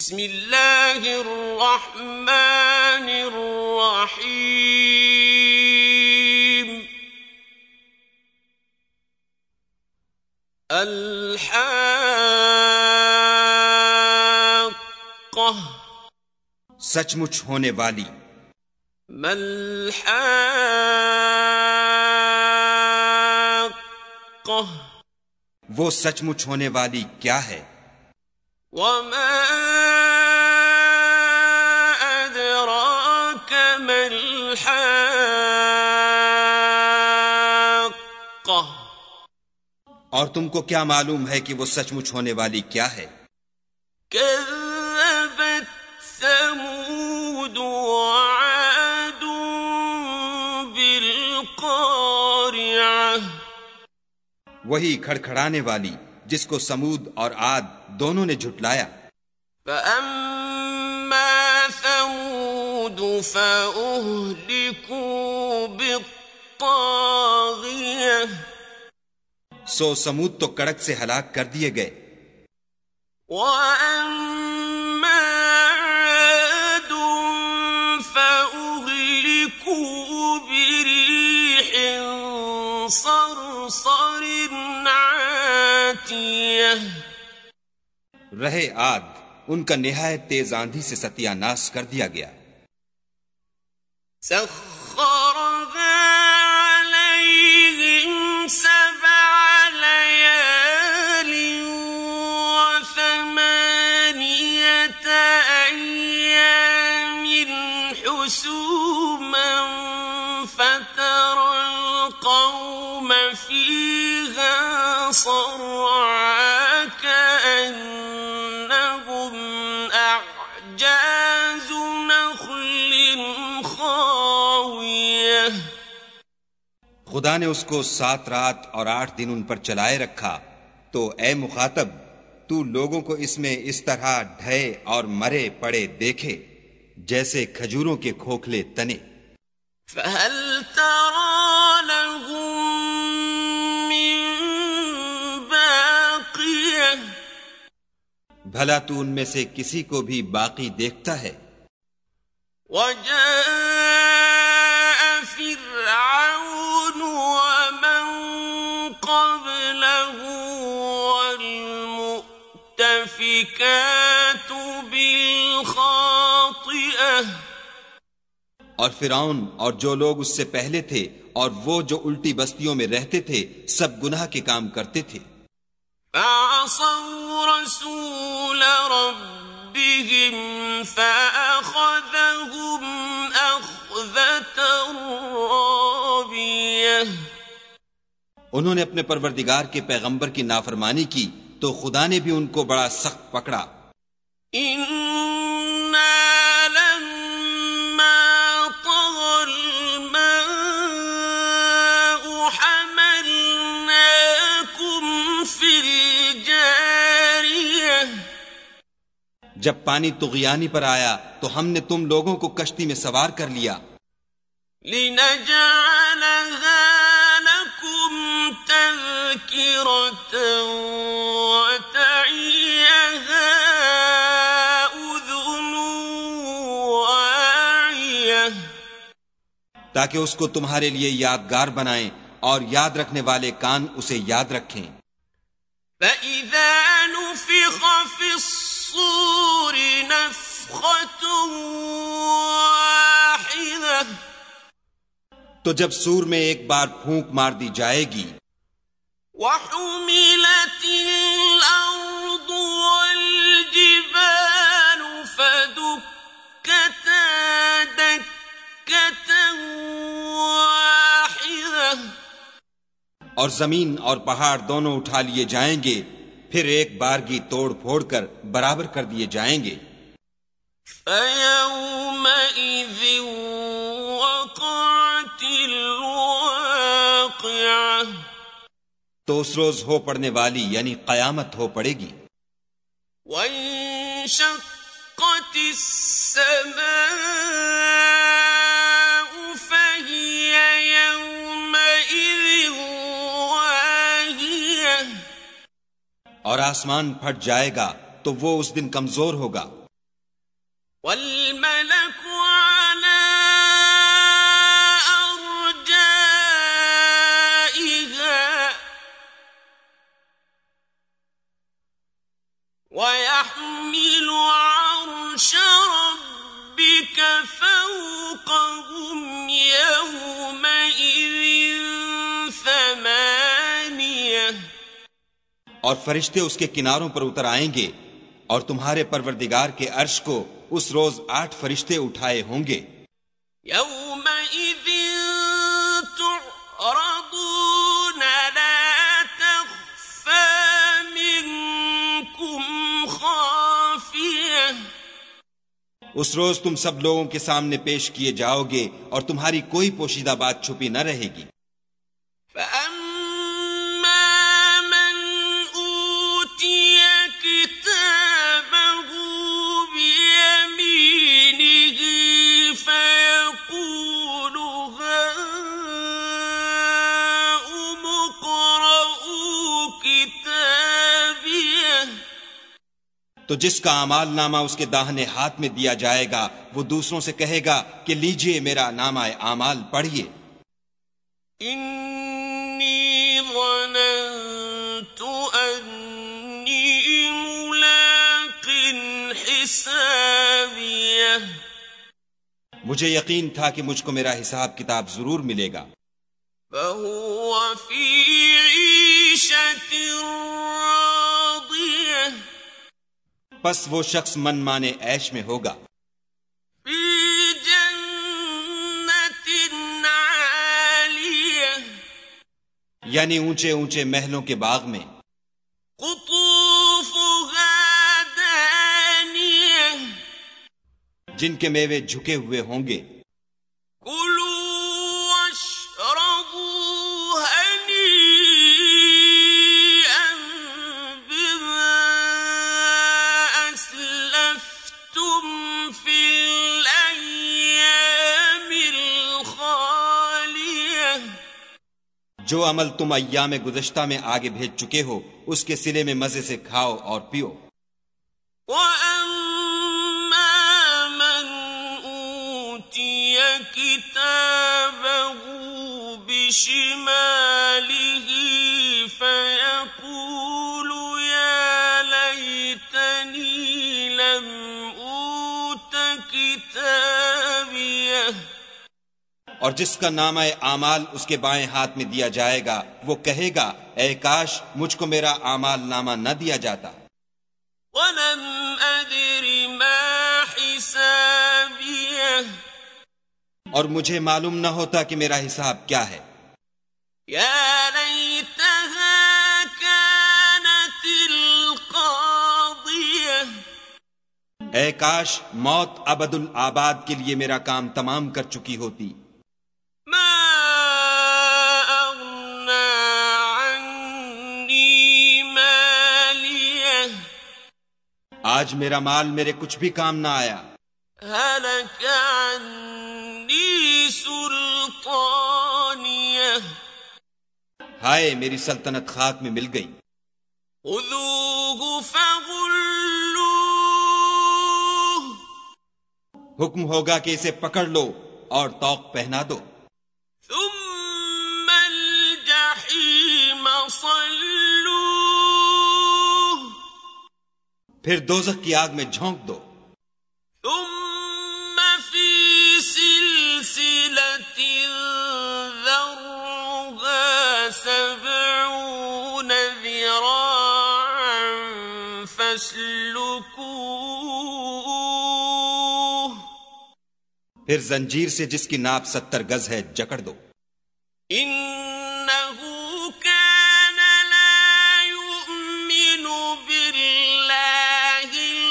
بسم اللہ الرحمن الرحیم الحاقہ سچ مچ ہونے والی. ما الحاقہ وہ سچ مچ ہونے والی کیا ہے؟ وما ادراک ما الحاقہ اور تم کو کیا معلوم ہے کہ وہ سچ مچ ہونے والی کیا ہے؟ كذبت ثمود وعاد بالقارعة وہی کھڑکھڑانے والی جس کو سمود اور عاد دونوں نے جھٹلایا. فأما ثمود فأهلكوا بالطاغية سو سمود تو کڑک سے ہلاک کر دیے گئے. وأما عاد فأهلكوا بريح صرصر عاتية رہے عاد ان کا نہایت تیز آندھی سے ستیہ ناش کر دیا گیا. سخرها عليهم 7 ليال و8 أيام حسوما فترى القوم فيها صرعا كأنهم أعجاز نخل خاوية خدا نے اس کو 7 رات اور 8 دن ان پر چلائے رکھا تو اے مخاطب تو لوگوں کو اس میں اس طرح ڈھے اور مرے پڑے دیکھے جیسے کھجوروں کے کھوکھلے تنے. فهل ترى لهم من باقية بھلا تو ان میں سے کسی کو بھی باقی دیکھتا ہے؟ وجاء فرعون ومن قبله والمؤتفكات بالخاطئة اور فرعون اور جو لوگ اس سے پہلے تھے اور وہ جو الٹی بستیوں میں رہتے تھے سب گناہ کے کام کرتے تھے. فعصوا رسول ربهم فأخذهم أخذة رابية انہوں نے اپنے پروردگار کے پیغمبر کی نافرمانی کی تو خدا نے بھی ان کو بڑا سخت پکڑا. جب پانی طغیانی پر آیا تو ہم نے تم لوگوں کو کشتی میں سوار کر لیا. لِنَجْعَلَهَا لَكُمْ تَذْكِرَةً وَتَعِيَهَا أُذُنٌ وَاعِيَةٌ تاکہ اس کو تمہارے لیے یادگار بنائیں اور یاد رکھنے والے کان اسے یاد رکھیں. فَإِذَا نُفِخَ فِي الصُّورِ نَفْخَةٌ وَاحِدَةٌ تو جب سور میں ایک بار پھونک مار دی جائے گی. وَحُمِلَتِ الْأَرْضُ وَالْجِبَالُ فَدُكَّتَا دَكَّةً وَاحِدَةً اور زمین اور پہاڑ دونوں اٹھا لیے جائیں گے پھر ایک بارگی توڑ پھوڑ کر برابر کر دیے جائیں گے. فَيَوْمَئِذٍ وَقَعَتِ الْوَاقِعَةُ تو اس روز ہو پڑنے والی یعنی قیامت ہو پڑے گی. وَانشَقَّتِ السَّمَاءُ فَهِيَ يَوْمَئِذٍ وَاهِيَةٌ، اور آسمان پھٹ جائے گا تو وہ اس دن کمزور ہوگا. والملك على أرجائها ويحمل عرش ربك فوقهم يومئذ ثمانية اور فرشتے اس کے کناروں پر اتر آئیں گے اور تمہارے پروردگار کے عرش کو اس روز 8 فرشتے اٹھائے ہوں گے. يومئذ تعرضون لا تخفى منكم خافية اس روز تم سب لوگوں کے سامنے پیش کیے جاؤ گے اور تمہاری کوئی پوشیدہ بات چھپی نہ رہے گی. فأما من أوتي كتابه بيمينه فيقول هاؤم اقرءوا كتابيه تو جس کا اعمال نامہ اس کے داہنے ہاتھ میں دیا جائے گا وہ دوسروں سے کہے گا کہ لیجئے میرا نامہ اعمال پڑھیے. انی ظننت انی ملاق حسابیہ مجھے یقین تھا کہ مجھ کو میرا حساب کتاب ضرور ملے گا. فہو فی عیشۃ راضیہ پس وہ شخص من مانے عیش میں ہوگا. فی جنت عالیہ یعنی اونچے اونچے محلوں کے باغ میں. قطوفها دانیہ جن کے میوے جھکے ہوئے ہوں گے. کلوا واشربوا ہنیئا بما اسلفتم فی الایام الخالیہ جو عمل تم ایام گزشتہ میں آگے بھیج چکے ہو اس کے صلے میں مزے سے کھاؤ اور پیو. وَأَمَّا مَنْ أُوتِيَ كِتَابَهُ بِشِمَالِهِ فَيَقُولُ يَا لَيْتَنِي لَمْ أُوتَ كِتَابِيَهْ اور جس کا نامہ اعمال اس کے بائیں ہاتھ میں دیا جائے گا وہ کہے گا اے کاش مجھ کو میرا اعمال نامہ نہ دیا جاتا. وَلَمْ أَدْرِ مَا حِسَابِيَهْ اور مجھے معلوم نہ ہوتا کہ میرا حساب کیا ہے. يَا لَيْتَهَا كَانَتِ الْقَاضِيَةَ اے کاش موت ابد الآباد کے لیے میرا کام تمام کر چکی ہوتی. مَا أَغْنَى عَنِّي مَالِيَهْ آج میرا مال میرے کچھ بھی کام نہ آیا. هَلَكَ عَنِّي سُلْطَانِيَهْ ہائے میری سلطنت خاک میں مل گئی. خُذُوهُ فَغُلُّوهُ حکم ہوگا کہ اسے پکڑ لو اور طوق پہنا دو. ثُمَّ الْجَحِيمَ صَلُّوهُ پھر دوزخ کی آگ میں جھونک دو. ثُمَّ فِي سِلْسِلَةٍ ذَرْعُهَا 70 ذِرَاعًا فَاسْلُكُوهُ پھر زنجیر سے جس کی ناپ 70 گز ہے جکڑ دو. إِنَّهُ كَانَ لَا يُؤْمِنُ بِاللَّهِ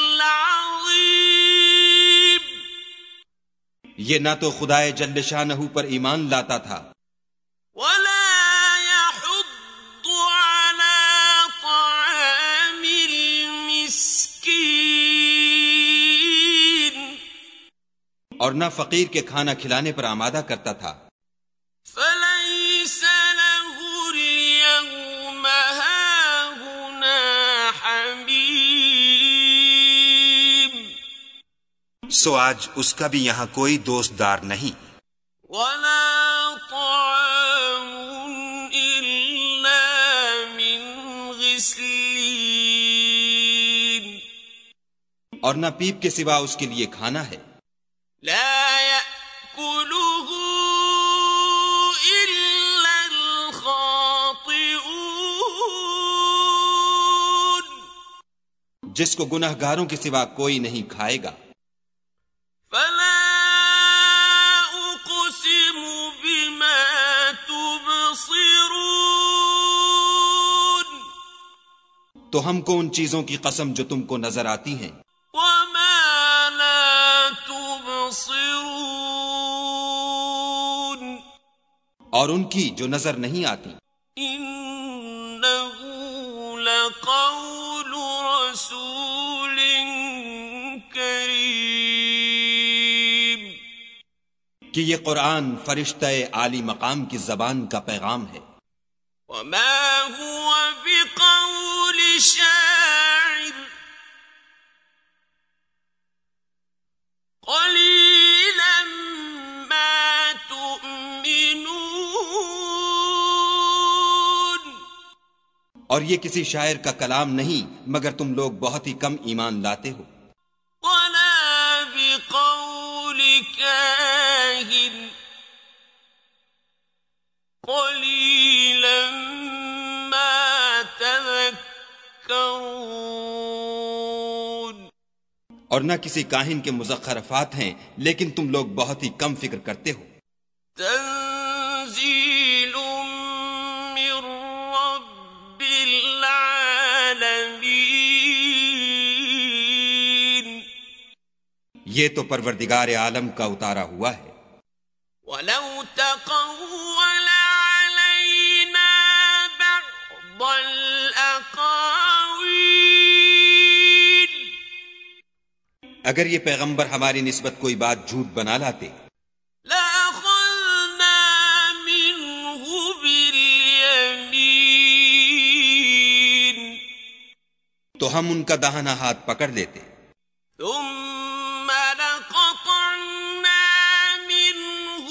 الْعَظِيمِ یہ نہ تو خدائے جل شانہ پر ایمان لاتا تھا وَلَا يَحُضُّ عَلَى طَعَامِ الْمِسْكِينِ اور نہ فقیر کے کھانا کھلانے پر آمادہ کرتا تھا. فَلَيْسَ لَهُ الْيَوْمَ هَاهُنَا حَمِيمٌ سو آج اس کا بھی یہاں کوئی دوست دار نہیں. ولا طعام إلا من غسلين اور نہ پیپ کے سوا اس کے لیے کھانا ہے. لا يأكله إلا الخاطئون جس کو گناہ گاروں کے سوا کوئی نہیں کھائے گا. فلا أقسم بما تبصرون تو ہم کو ان چیزوں کی قسم جو تم کو نظر آتی ہیں وما لا تبصرون اور ان کی جو نظر نہیں آتی. إنه لقول رسول کریم کہ یہ قرآن فرشتہ عالی مقام کی زبان کا پیغام ہے. وما هو بقول شاعر قليلا ما تؤمنون اور یہ کسی شاعر کا کلام نہیں مگر تم لوگ بہت ہی کم ایمان لاتے ہو. ولا بقول كاهن قليلا ما تذكرون اور نہ کسی کاہن کے مزخرفات ہیں لیکن تم لوگ بہت ہی کم فکر کرتے ہو. تنزيل من رب العالمين یہ تو پروردگار عالم کا اتارا ہوا ہے. ولو تقول علينا بعض الأقاويل اگر یہ پیغمبر ہماری نسبت کوئی بات جھوٹ بنا لاتے لأخذنا منه باليمين تو ہم ان کا داہنا ہاتھ پکڑ لیتے. ثم لقطعنا منه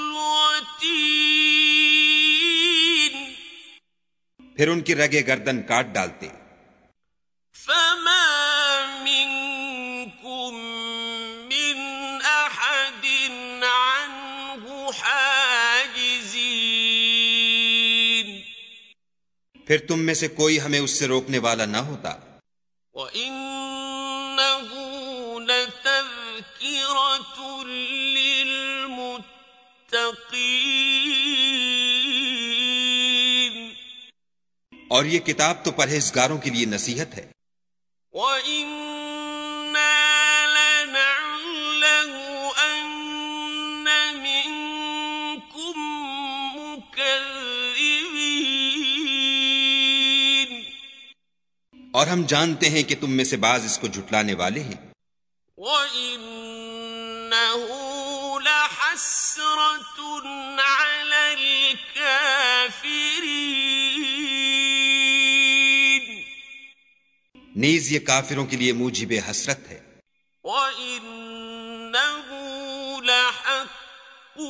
الوتين پھر ان کی رگے گردن کاٹ ڈالتے. فما منكم من أحد عنه حاجزين پھر تم میں سے کوئی ہمیں اس سے روکنے والا نہ ہوتا. وَإِنَّهُ لَتَذْكِرَةٌ لِّلْمُتَّقِينَ اور یہ کتاب تو پرہیزگاروں کے لیے نصیحت ہے. وَإِنَّا لَنَعْلَمُ أَنَّ مِنكُم مُّكَذِّبِينَ اور ہم جانتے ہیں کہ تم میں سے بعض اس کو جھٹلانے والے ہیں. وَإِنَّهُ لَحَسْرَةٌ عَلَى الْكَافِرِينَ نیز یہ کافروں کے لیے موجب حسرت ہے. وَإِنَّهُ لَحَقُّ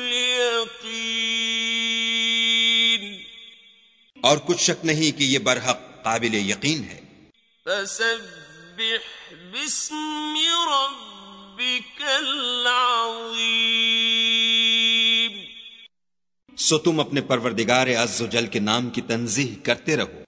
الْيَقِينِ اور کچھ شک نہیں کہ یہ برحق قابل یقین ہے. فَسَبِّحْ بِاسْمِ رَبِّكَ الْعَظِيمِ سو تم اپنے پروردگار عز و جل کے نام کی تنزیہ کرتے رہو.